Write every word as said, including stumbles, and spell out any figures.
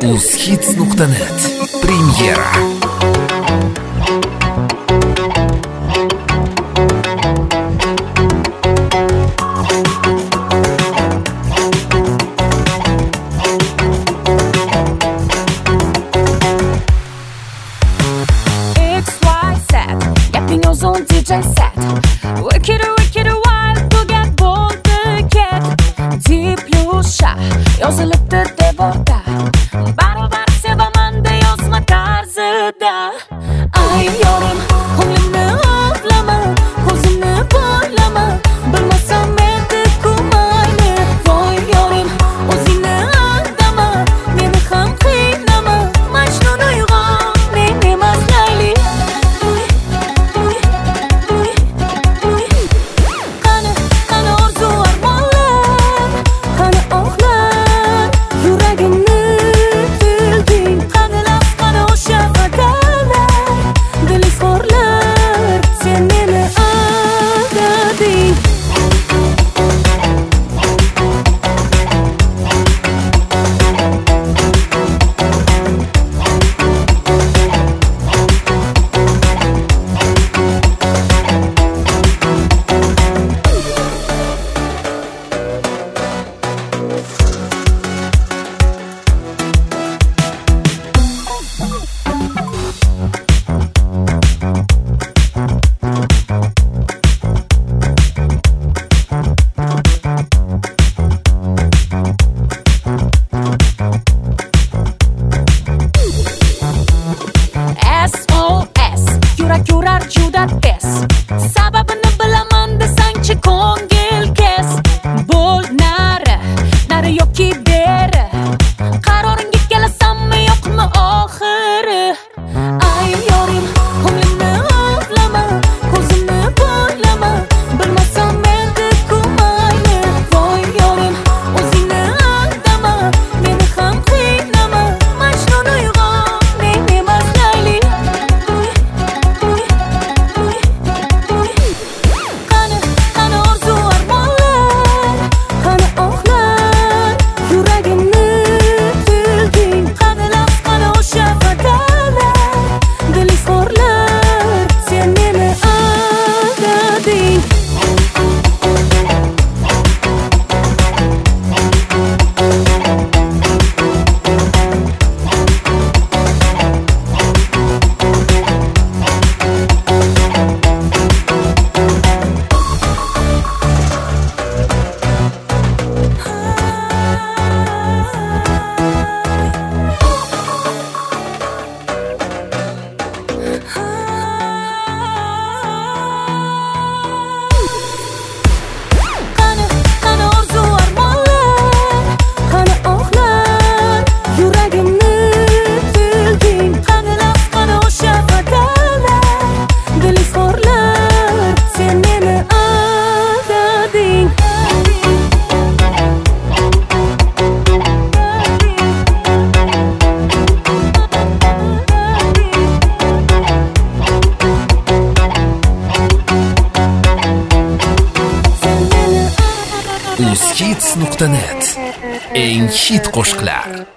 uzhits nuqta net Premyera. On D J set Wicked, wicked, wild Bugget bo'ldi ket Diplyusha Yozilibdi devorda Barobar sevaman de yozma tarzida Ay yorim Ko'nglimni ovlama Ko'zimni bo'ylama Bilmasam edi kumayli Voy yorim O'zingni aldama Meni ham qiynama Majnun uyg'on Men emas Layli Yurar juda tez Sababini bilaman desangchi ko'ngil kes Bo'l nari, nari yoki beri Qaroringga kelasanmi yo'qmi oxiri Ay yorim, ko'nglimni ovlama Ko'zimni bo'ylama Bilmasam edi kumayli Voy yorim, o'zingni aldama Meni ham qiynama Majnun uyg'on, men emas Layli uzhits nuqta net Eng hit qo'shiqlar